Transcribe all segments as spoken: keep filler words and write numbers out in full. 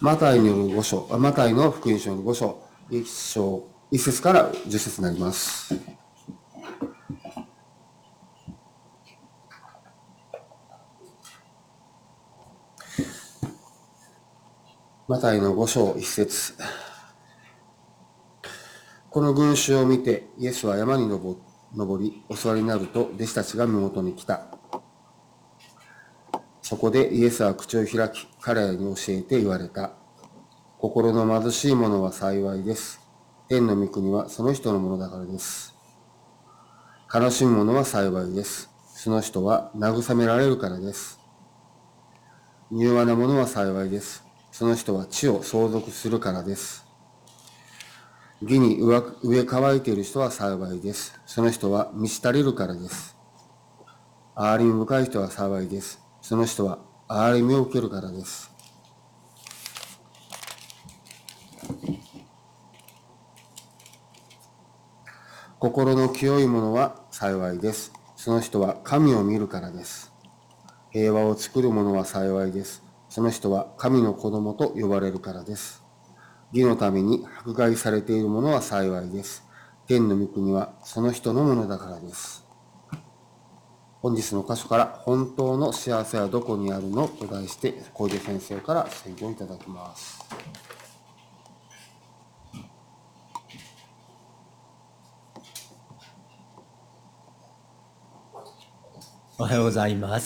マタイによるご章、マタイの福音書のご章、いっ章、いっ節からじゅっ節になります。マタイのご章いっ節。この群衆を見て、イエスは山に登り、お座りになると、弟子たちが身元に来た。そこでイエスは口を開き、彼らに教えて言われた。心の貧しい者は幸いです。天の御国はその人のものだからです。悲しむ者は幸いです。その人は慰められるからです。柔和な者は幸いです。その人は地を相続するからです。義に飢え乾いている人は幸いです。その人は満ち足りるからです。憐れみ深い人は幸いです。その人は憐れみを受けるからです。心の清い者は幸いです。その人は神を見るからです。平和を作る者は幸いです。その人は神の子供と呼ばれるからです。義のために迫害されている者は幸いです。天の御国はその人のものだからです。本日の箇所から本当の幸せはどこにあるのと題して小出先生から宣言いただきます。 おはようございます。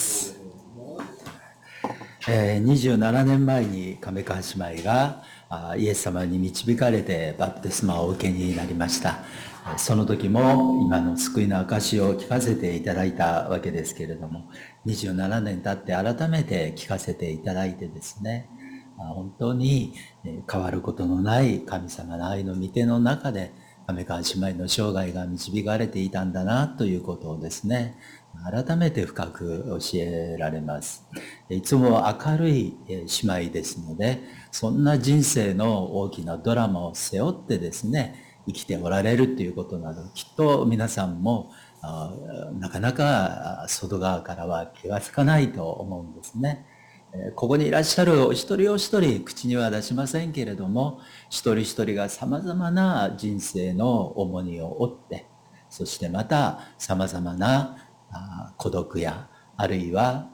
えー、にじゅうななねんまえに亀川姉妹がイエス様に導かれてバプテスマをお受けになりました。その時も今の救いの証を聞かせていただいたわけですけれども、にじゅうななねん経って改めて聞かせていただいてですね、本当に変わることのない神様の愛の御手の中で亀川姉妹の生涯が導かれていたんだなということをですね、改めて深く教えられます。いつも明るい姉妹ですので、そんな人生の大きなドラマを背負ってですね、生きておられるということなど、きっと皆さんもなかなか外側からは気がつかないと思うんですね。ここにいらっしゃるお一人お一人口には出しませんけれども、一人一人がさまざまな人生の重荷を負って、そしてまたさまざまな孤独やあるいは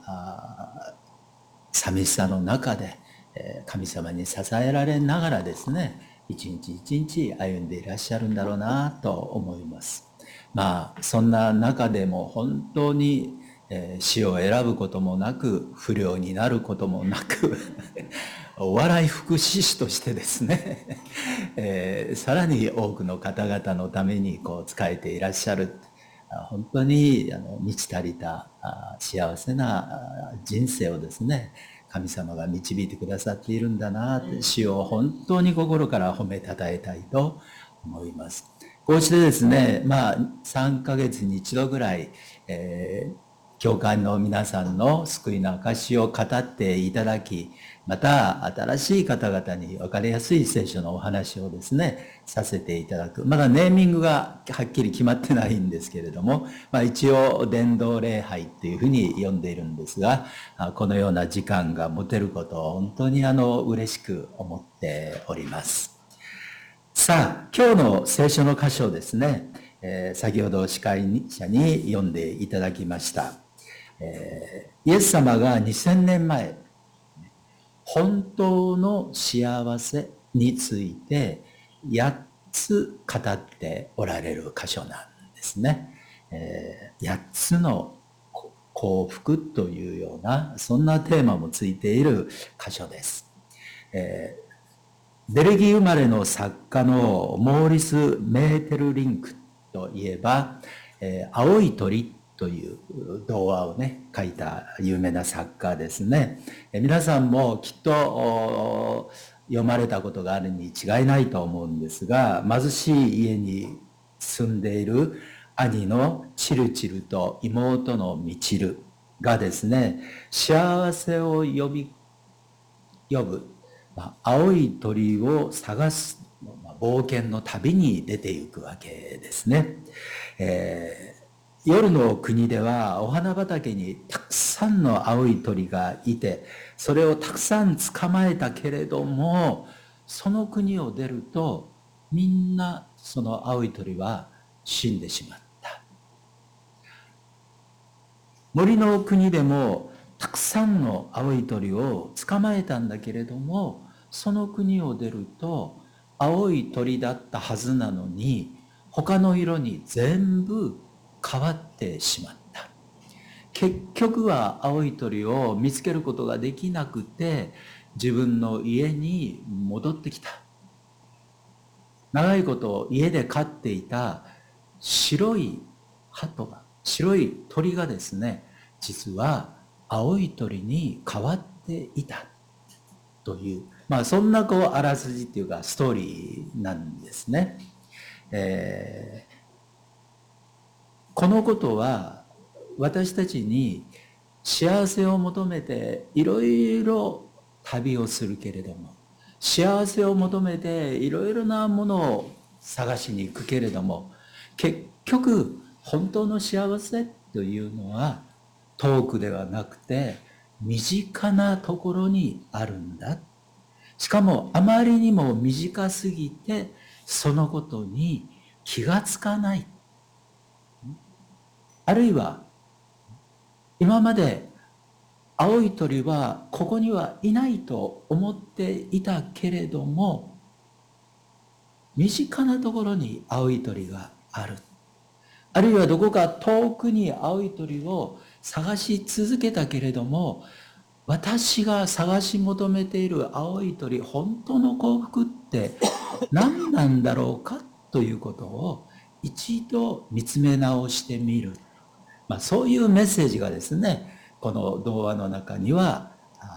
寂しさの中で神様に支えられながらですね、一日一日歩んでいらっしゃるんだろうなと思います。まあそんな中でも本当に死を選ぶこともなく、不良になることもなくお笑い福祉士としてですね、えー、さらに多くの方々のためにこう仕えていらっしゃる、本当にあの満ち足りた幸せな人生をですね、神様が導いてくださっているんだなって、主を本当に心から褒めたたえたいと思います。こうしてですね、まあさんかげつに一度ぐらい、えー教会の皆さんの救いの証を語っていただき、また新しい方々に分かりやすい聖書のお話をですね、させていただく。まだネーミングがはっきり決まってないんですけれども、まあ、一応伝道礼拝っていうふうに呼んでいるんですが、このような時間が持てることを本当にあの嬉しく思っております。さあ、今日の聖書の箇所をですね、えー、先ほど司会者に読んでいただきました。えー、イエス様がにせんねんまえ、本当の幸せについてやっつ語っておられる箇所なんですね。えー、やっつの幸福というような、そんなテーマもついている箇所です。えー、ベルギー生まれの作家のモーリス・メーテルリンクといえば、えー、青い鳥という童話をね、書いた有名な作家ですね。え皆さんもきっと読まれたことがあるに違いないと思うんですが、貧しい家に住んでいる兄のチルチルと妹のミチルがですね、幸せを呼び呼ぶ、まあ、青い鳥を探す、まあ、冒険の旅に出ていくわけですね。えー夜の国ではお花畑にたくさんの青い鳥がいて、それをたくさん捕まえたけれども、その国を出るとみんなその青い鳥は死んでしまった。森の国でもたくさんの青い鳥を捕まえたんだけれども、その国を出ると青い鳥だったはずなのに他の色に全部変わってしまった。結局は青い鳥を見つけることができなくて、自分の家に戻ってきた。長いこと家で飼っていた白い鳩が、白い鳥がですね、実は青い鳥に変わっていたという、まあそんなこうあらすじっていうかストーリーなんですね。えーこのことは私たちに幸せを求めていろいろ旅をするけれども、幸せを求めていろいろなものを探しに行くけれども、結局本当の幸せというのは遠くではなくて身近なところにあるんだ。しかもあまりにも短すぎてそのことに気がつかない。あるいは今まで青い鳥はここにはいないと思っていたけれども、身近なところに青い鳥がある。あるいはどこか遠くに青い鳥を探し続けたけれども、私が探し求めている青い鳥、本当の幸福って何なんだろうかということを一度見つめ直してみる。まあ、そういうメッセージがですね、この童話の中には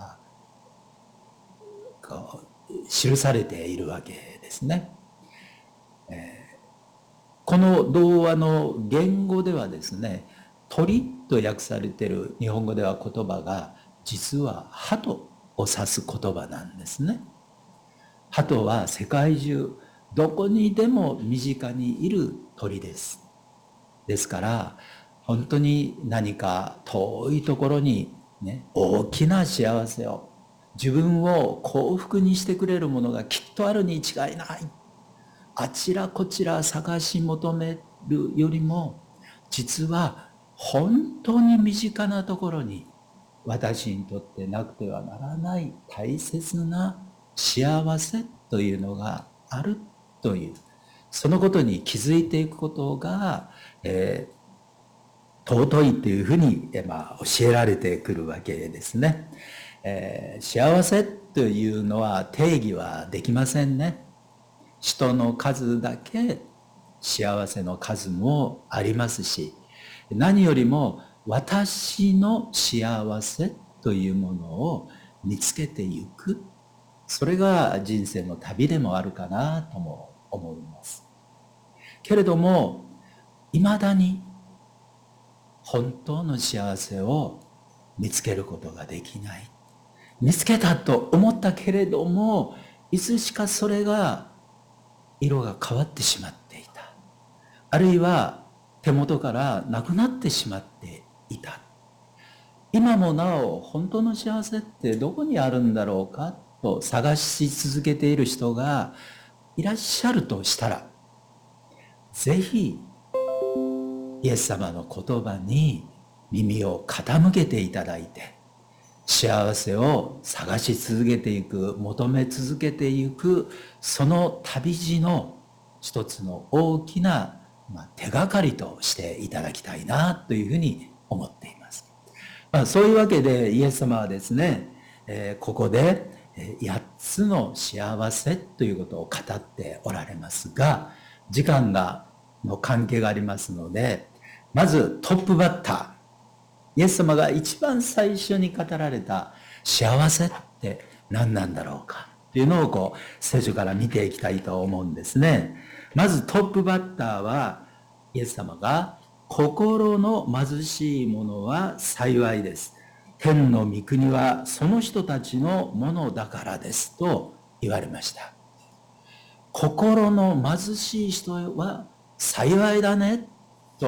こう記されているわけですね。えー、この童話の言語ではですね、鳥と訳されている日本語では言葉が実は鳩を指す言葉なんですね。鳩は世界中どこにでも身近にいる鳥です。ですから本当に何か遠いところにね、大きな幸せを、自分を幸福にしてくれるものがきっとあるに違いない。あちらこちら探し求めるよりも、実は本当に身近なところに私にとってなくてはならない大切な幸せというのがあるという、そのことに気づいていくことが、えー尊いというふうに、まあ、教えられてくるわけですね。えー、幸せというのは定義はできませんね。人の数だけ幸せの数もありますし、何よりも私の幸せというものを見つけていく、それが人生の旅でもあるかなとも思います。けれどもいまだに本当の幸せを見つけることができない。見つけたと思ったけれども、いつしかそれが色が変わってしまっていた。あるいは手元からなくなってしまっていた。今もなお本当の幸せってどこにあるんだろうかと探し続けている人がいらっしゃるとしたら、ぜひイエス様の言葉に耳を傾けていただいて、幸せを探し続けていく、求め続けていく、その旅路の一つの大きな、まあ、手がかりとしていただきたいなというふうに思っています。まあ、そういうわけでイエス様はですね、えー、ここでやっつの幸せということを語っておられますが、時間がの関係がありますので、まずトップバッター、イエス様が一番最初に語られた幸せって何なんだろうかっていうのをこう聖書から見ていきたいと思うんですね。まずトップバッターはイエス様が心の貧しい者は幸いです。天の御国はその人たちのものだからですと言われました。心の貧しい人は幸いだねと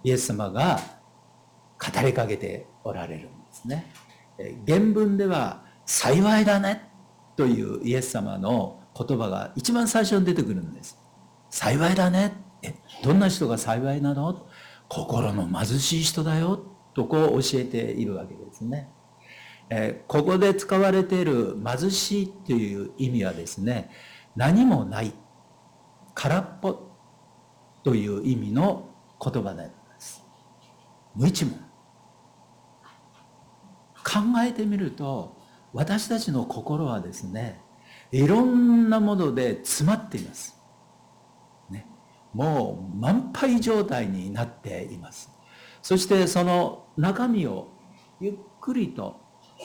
イエス様が語りかけておられるんですね。原文では幸いだねというイエス様の言葉が一番最初に出てくるんです。幸いだね。え、どんな人が幸いなの？心の貧しい人だよとこう教えているわけですね。えーここで使われている貧しいという意味はですね、何もない、空っぽという意味の言葉であります。無一文。考えてみると、私たちの心はですね、いろんなもので詰まっています。ね、もう満杯状態になっています。そしてその中身をゆっくりと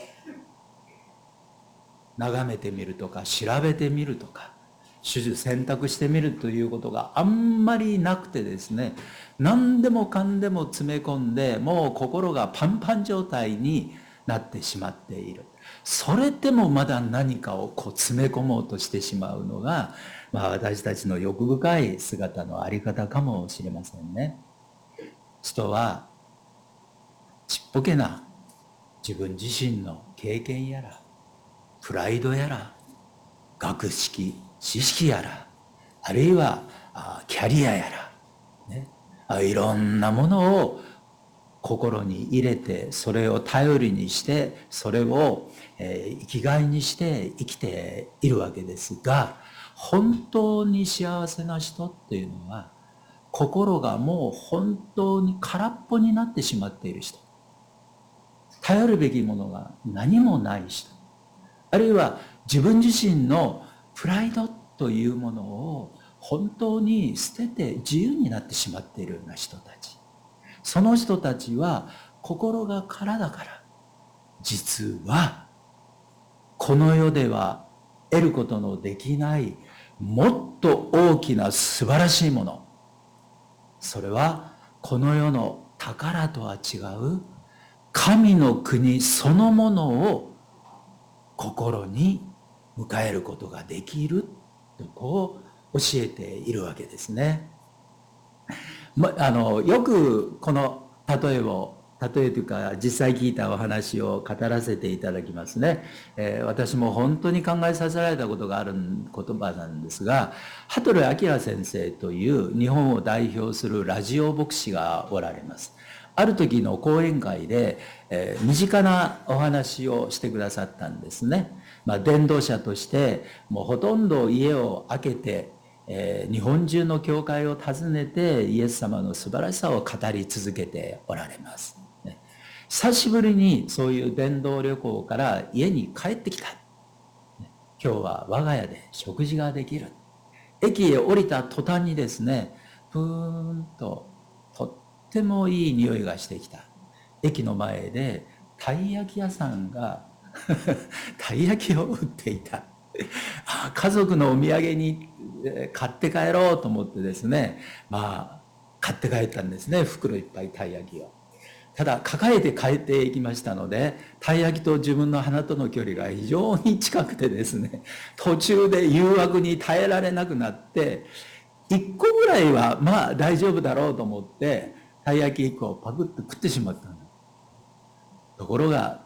眺めてみるとか調べてみるとか手術選択してみるということがあんまりなくてですね、何でもかんでも詰め込んでもう心がパンパン状態になってしまっている。それでもまだ何かをこう詰め込もうとしてしまうのが、まあ、私たちの欲深い姿のあり方かもしれませんね。人はちっぽけな自分自身の経験やらプライドやら学識知識やらあるいはキャリアやら、ね、いろんなものを心に入れてそれを頼りにしてそれを生きがいにして生きているわけですが、本当に幸せな人っていうのは心がもう本当に空っぽになってしまっている人、頼るべきものが何もない人、あるいは自分自身のプライドというものを本当に捨てて自由になってしまっているような人たち、その人たちは心が空だから実はこの世では得ることのできないもっと大きな素晴らしいもの、それはこの世の宝とは違う神の国そのものを心に迎えることができるとこう教えているわけですね。ま、あのよくこの例えを例えというか実際聞いたお話を語らせていただきますね。えー、私も本当に考えさせられたことがある言葉なんですが、羽鳥明先生という日本を代表するラジオ牧師がおられます。ある時の講演会で、えー、身近なお話をしてくださったんですね。まあ、伝道者としてもうほとんど家を空けて、えー、日本中の教会を訪ねてイエス様の素晴らしさを語り続けておられます。ね、久しぶりにそういう伝道旅行から家に帰ってきた。ね、今日は我が家で食事ができる。駅へ降りた途端にですね、ふーんととってもいい匂いがしてきた。駅の前でたい焼き屋さんがたい焼きを売っていた。家族のお土産に買って帰ろうと思ってですね、まあ買って帰ったんですね、袋いっぱいたい焼きを。ただ抱えて帰っていきましたので、たい焼きと自分の鼻との距離が非常に近くてですね、途中で誘惑に耐えられなくなっていっこぐらいはまあ大丈夫だろうと思ってたい焼きいっこをパクッと食ってしまったんです。ところが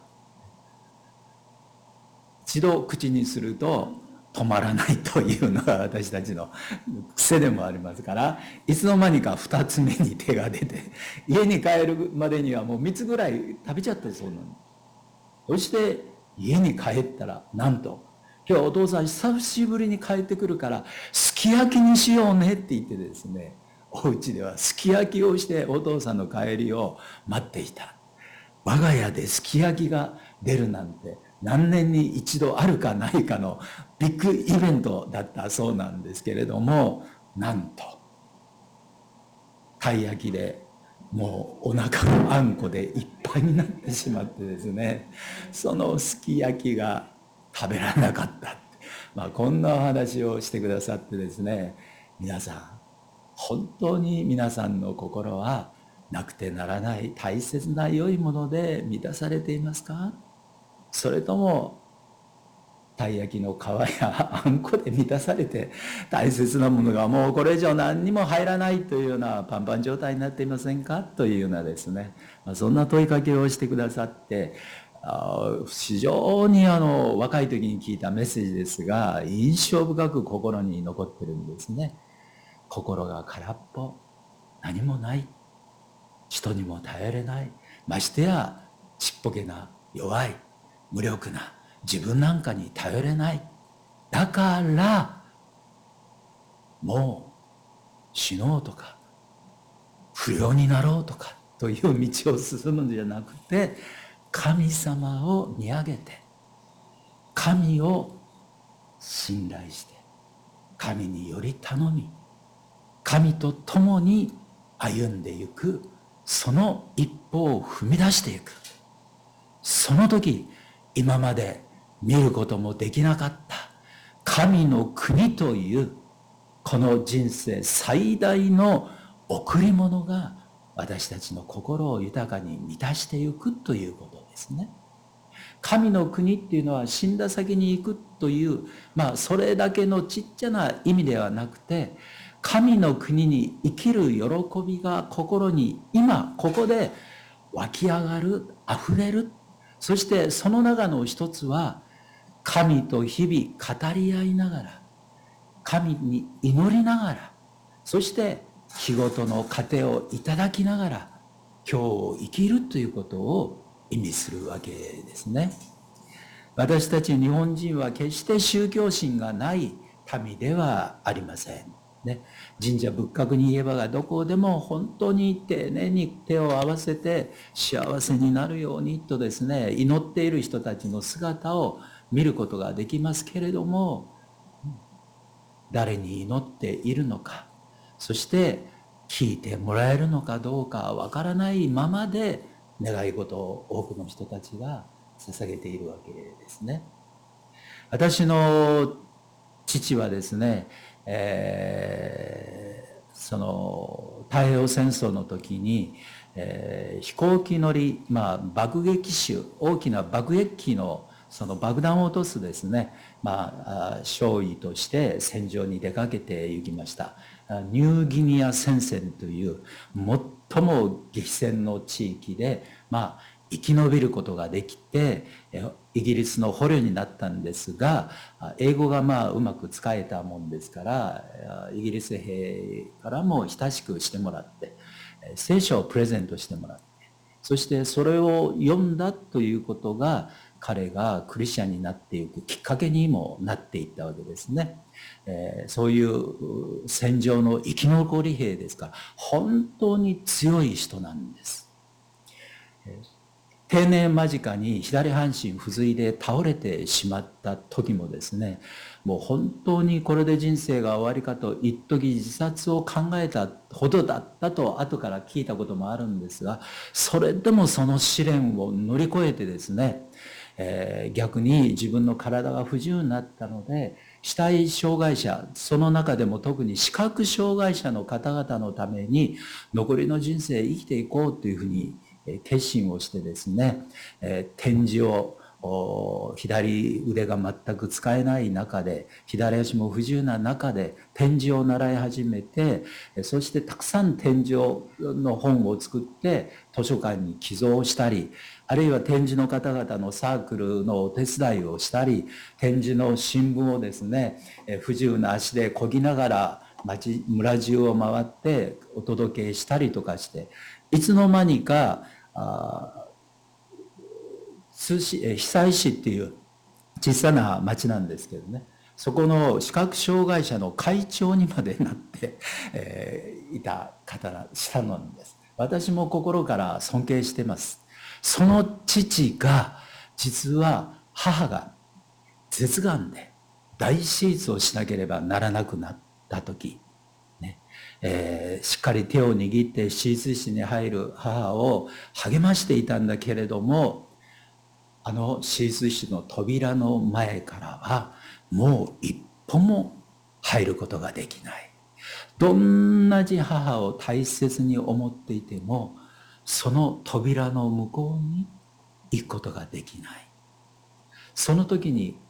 一度口にすると止まらないというのが私たちの癖でもありますから、いつの間にかふたつめに手が出て家に帰るまでにはもうみっつぐらい食べちゃったそうなんです。そして家に帰ったらなんと今日お父さん久しぶりに帰ってくるからすき焼きにしようねって言ってですね、お家ではすき焼きをしてお父さんの帰りを待っていた。我が家ですき焼きが出るなんて何年に一度あるかないかのビッグイベントだったそうなんですけれども、なんとたい焼きでもうお腹のあんこでいっぱいになってしまってですね、そのすき焼きが食べられなかった、まあ、こんなお話をしてくださってですね、皆さん本当に皆さんの心はなくてならない大切な良いもので満たされていますか？それともたい焼きの皮やあんこで満たされて、大切なものがもうこれ以上何にも入らないというようなパンパン状態になっていませんかというようなですね、そんな問いかけをしてくださって、非常にあの若い時に聞いたメッセージですが、印象深く心に残ってるんですね。心が空っぽ、何もない、人にも頼れない、ましてやちっぽけな、弱い、無力な、自分なんかに頼れない。だからもう死のうとか不良になろうとかという道を進むのじゃなくて、神様を見上げて、神を信頼して、神により頼み、神と共に歩んでいく、その一歩を踏み出していく。その時、今まで見ることもできなかった神の国というこの人生最大の贈り物が私たちの心を豊かに満たしていくということですね。神の国っていうのは死んだ先に行くという、まあそれだけのちっちゃな意味ではなくて、神の国に生きる喜びが心に今ここで湧き上がる、溢れる。そしてその中の一つは、神と日々語り合いながら、神に祈りながら、そして日ごとの糧をいただきながら今日を生きるということを意味するわけですね。私たち日本人は決して宗教心がない民ではありません。ね、神社仏閣に言えばがどこでも本当に丁寧に手を合わせて幸せになるようにとですね、祈っている人たちの姿を見ることができますけれども、誰に祈っているのか、そして聞いてもらえるのかどうかわからないままで願い事を多くの人たちが捧げているわけですね。私の父はですね、えー、その太平洋戦争の時に、えー、飛行機乗り、まあ、爆撃手、大きな爆撃機のその爆弾を落とすですね、まあ、少尉として戦場に出かけて行きました。ニューギニア戦線という最も激戦の地域で、まあ、生き延びることができて、イギリスの捕虜になったんですが、英語がまあうまく使えたもんですから、イギリス兵からも親しくしてもらって、聖書をプレゼントしてもらって、そしてそれを読んだということが、彼がクリスチャンになっていくきっかけにもなっていったわけですね。えー、そういう戦場の生き残り兵ですから、本当に強い人なんです。定年間近に左半身不随で倒れてしまった時もですね、もう本当にこれで人生が終わりかと一時自殺を考えたほどだったと後から聞いたこともあるんですが、それでもその試練を乗り越えてですね、えー、逆に自分の体が不自由になったので、肢体障害者、その中でも特に視覚障害者の方々のために残りの人生生きていこうというふうに決心をしてですね、点字を左腕が全く使えない中で、左足も不自由な中で点字を習い始めて、そしてたくさん点字の本を作って図書館に寄贈したり、あるいは点字の方々のサークルのお手伝いをしたり、点字の新聞をですね、不自由な足で漕ぎながら町村中を回ってお届けしたりとかして、いつの間にかあ通市被災市っていう小さな町なんですけどね、そこの視覚障害者の会長にまでなって、えー、いた方したのです。私も心から尊敬してます。その父が、実は母が舌がんで大手術をしなければならなくなった時、ねえー、しっかり手を握って手術室に入る母を励ましていたんだけれども、あの手術室の扉の前からはもう一歩も入ることができない。どんなに母を大切に思っていても、その扉の向こうに行くことができない。その時に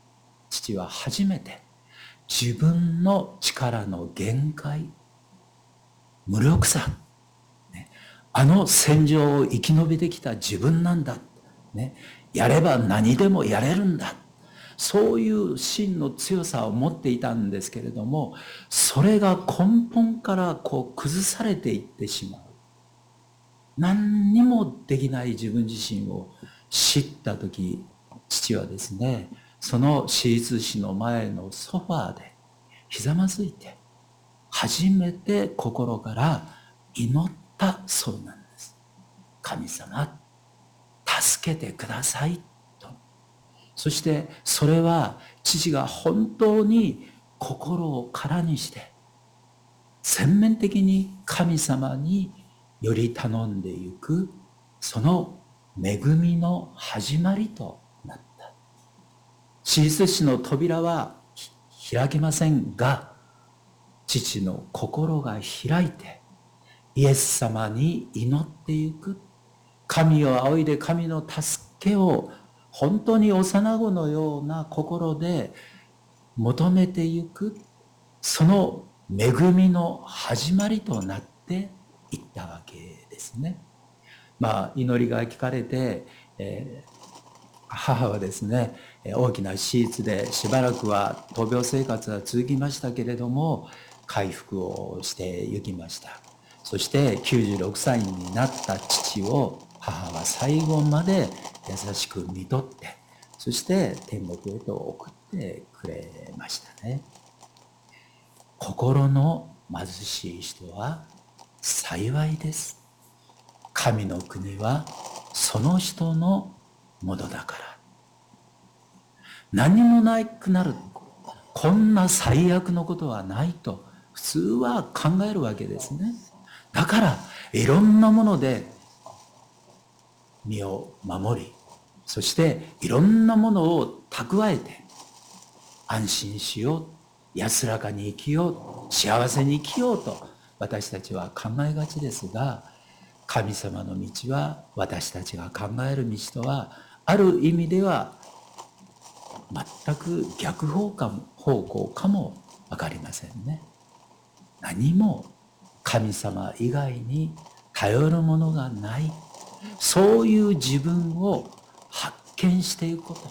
父は初めて自分の力の限界、無力さ、ね、あの戦場を生き延びてきた自分なんだ、ね、やれば何でもやれるんだ、そういう真の強さを持っていたんですけれども、それが根本からこう崩されていってしまう。何にもできない自分自身を知ったとき、父はですね、その手術室の前のソファーでひざまずいて、初めて心から祈ったそうなんです。神様、助けてくださいと。そしてそれは父が本当に心を空にして全面的に神様により頼んでいく、その恵みの始まりとなった。手術室の扉は開けませんが、父の心が開いてイエス様に祈っていく、神を仰いで神の助けを本当に幼子のような心で求めていく、その恵みの始まりとなっていったわけですね。まあ祈りが聞かれて、えー、母はですね、大きな手術でしばらくは闘病生活は続きましたけれども、回復をして行きました。そしてきゅうじゅうろくさいになった父を母は最後まで優しく見とって、そして天国へと送ってくれましたね。心の貧しい人は幸いです。神の国はその人のものだから。何もなくなる、こんな最悪のことはないと普通は考えるわけですね。だからいろんなもので身を守り、そしていろんなものを蓄えて安心しよう、安らかに生きよう、幸せに生きようと私たちは考えがちですが、神様の道は私たちが考える道とはある意味では全く逆方向かも分かりませんね。何も神様以外に頼るものがない、そういう自分を発見していくこと、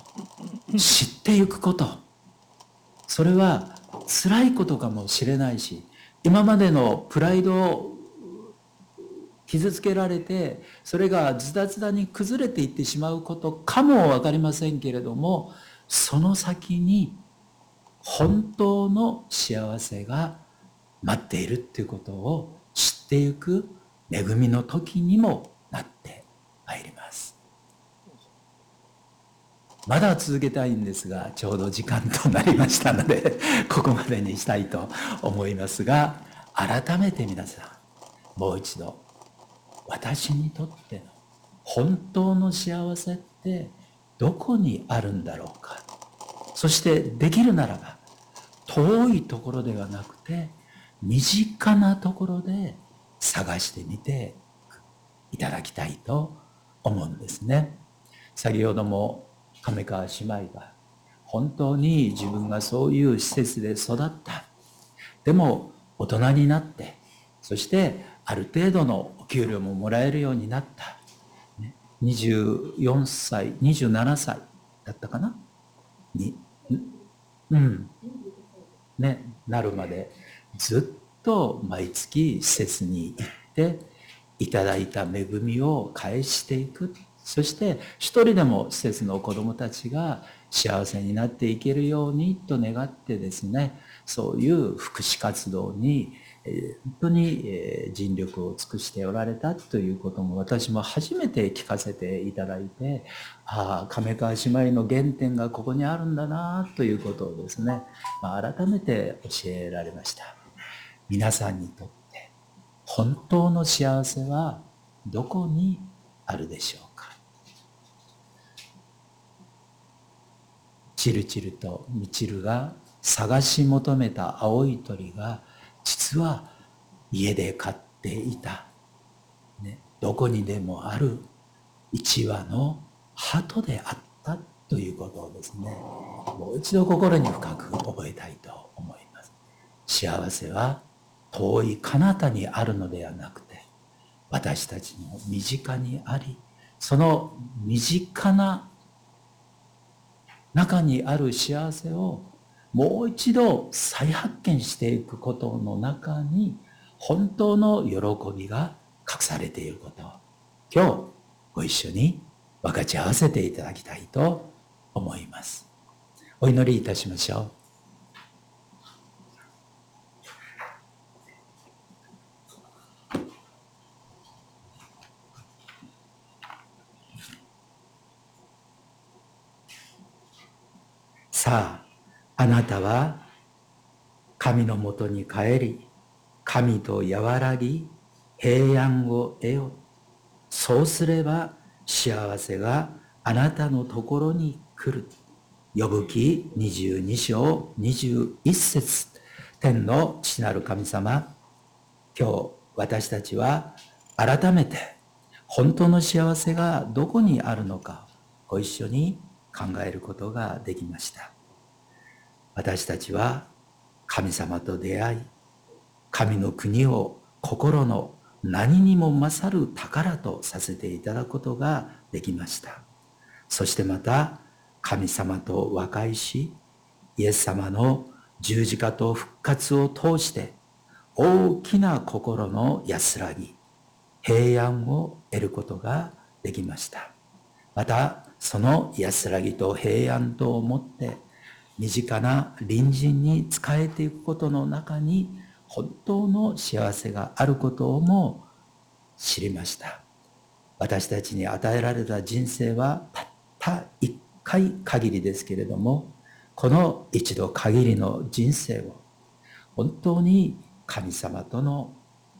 知っていくこと、それは辛いことかもしれないし、今までのプライドを傷つけられて、それがズタズタに崩れていってしまうことかも分かりませんけれども、その先に本当の幸せが待っているっていうことを知っていく恵みの時にもなってまいります。まだ続けたいんですが、ちょうど時間となりましたのでここまでにしたいと思いますが、改めて皆さんもう一度、私にとっての本当の幸せってどこにあるんだろうか。そしてできるならば遠いところではなくて身近なところで探してみていただきたいと思うんですね。先ほども亀川姉妹が本当に自分がそういう施設で育った、でも大人になって、そしてある程度のお給料ももらえるようになった、にじゅうよんさいにじゅうななさいだったかなに、うんね、なるまでずっと毎月施設に行っていただいた恵みを返していく。そして一人でも施設の子どもたちが幸せになっていけるようにと願ってですね、そういう福祉活動に本当に尽力を尽くしておられたということも私も初めて聞かせていただいて、ああ、亀川姉妹の原点がここにあるんだなということをですね、まあ、改めて教えられました。皆さんにとって本当の幸せはどこにあるでしょうか。チルチルとミチルが探し求めた青い鳥が実は家で飼っていた、ね、どこにでもある一羽の鳩であったということをですね、もう一度心に深く覚えたいと思います。幸せは遠い彼方にあるのではなくて、私たちの身近にあり、その身近な中にある幸せをもう一度再発見していくことの中に本当の喜びが隠されていることを今日ご一緒に分かち合わせていただきたいと思います。お祈りいたしましょう。さあ、あなたは神のもとに帰り、神と和らぎ、平安を得よ。そうすれば幸せがあなたのところに来る。呼ぶ記にじゅうに章にじゅういち節。天の父なる神様、今日私たちは改めて本当の幸せがどこにあるのかご一緒に考えることができました。私たちは神様と出会い、神の国を心の何にも勝る宝とさせていただくことができました。そしてまた神様と和解し、イエス様の十字架と復活を通して大きな心の安らぎ、平安を得ることができました。またその安らぎと平安とをもって身近な隣人に仕えていくことの中に本当の幸せがあることをも知りました。私たちに与えられた人生はたった一回限りですけれども、この一度限りの人生を本当に神様との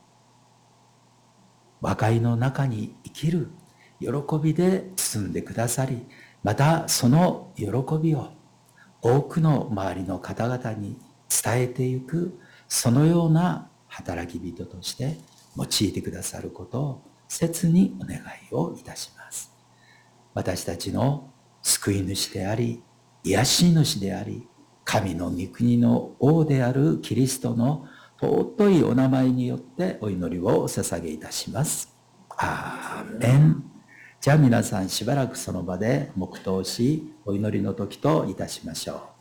和解の中に生きる喜びで包んでくださり、またその喜びを多くの周りの方々に伝えていく、そのような働き人として用いてくださることを切にお願いをいたします。私たちの救い主であり、癒し主であり、神の御国の王であるキリストの尊いお名前によってお祈りをお捧げいたします。アーメン。じゃあ皆さんしばらくその場で黙祷し、お祈りの時といたしましょう。